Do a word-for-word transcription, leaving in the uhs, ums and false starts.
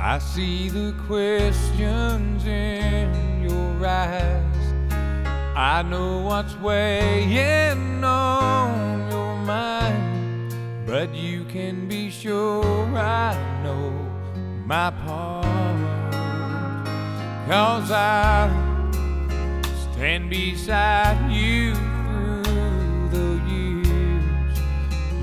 I see the questions in your eyes. I know what's weighing on your mind, but you can be sure I know my part. 'Cause I stand beside you